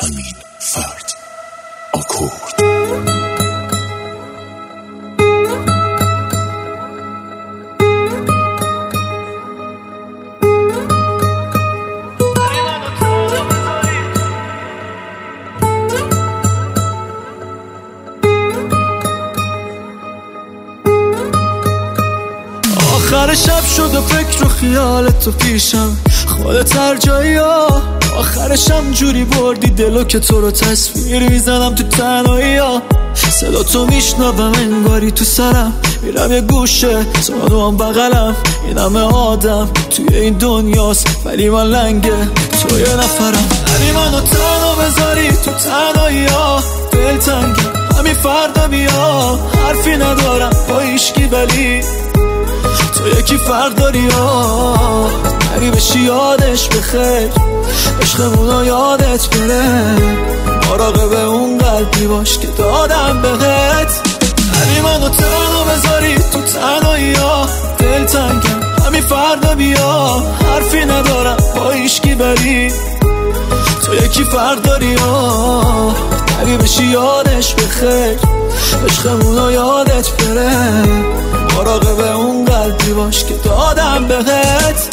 امین فرد آکورد. آخر شب شد و فکر و خیالت تو پیشم، خودت هر جایی ها. آخرشم جوری بردی دلو که تو رو تصویر میزنم تو تنهایی ها. صدا تو میشنوم انگاری تو سرم، میرم یه گوشه تو هم بغلم. این همه آدم توی این دنیاست ولی من لنگه تو یه نفرم. همین منو تنها بذاری تو تنهایی ها، دل تنگم همین فردا بیا. حرفی ندارم با هیچکی ولی تو یکی فرق داری ها. نری بشی یادش بخیر، عشقمونو یادت بره. مراقب اون قلبی باش که دادم بهت. نری منو تنها بذاری تو تنهایی ها، دل تنگم همین فردا بیا. حرفی ندارم با هیچکی ولی تو یکی فرق داری ها. نری بشی یادش بخیر، عشقمونو یادت بره. مراقب اون قلبی باش که دادم بهت.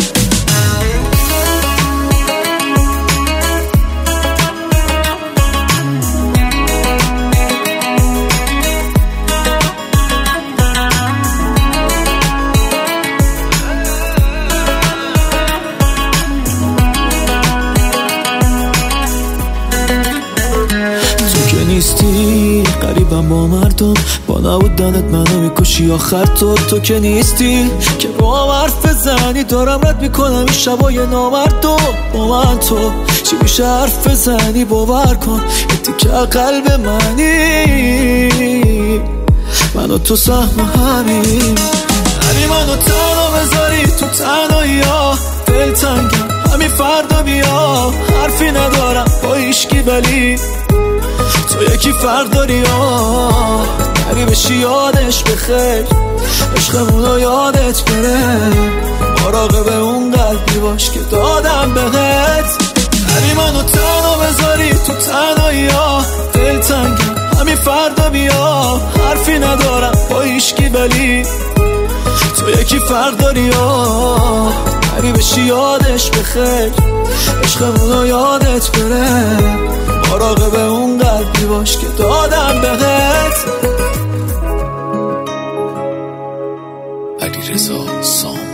نیستی قریبم با مردم، با نبودنت منو میکشی آخر. تو که نیستی که با هم حرف بزنی، دارم رد میکنم این شبای نامردو. با من تو چی میشه حرف بزنی؟ باور کن یه تیکه قلب منی، من و تو سهم همین. هری منو تنها بذاری تو تنهایی ها، دل تنگم همین فردا بیا. حرفی ندارم با هیچکی ولی تو یکی فرق داری ها. نری بشی یادش بخیر، عشقمونو یادت بره. مراقب اون قلبی باش که دادم بهت. نری منو تنها بذاری تو تنهایی ها، دل تنگم همین فردا بیا. حرفی ندارم با هیچکی ولی تو یکی فرق داری ها. نری بشی یادش بخیر، عشقمونو یادت بره. مراقب اون قلبی باش که دادم بهت. علیرضا سام.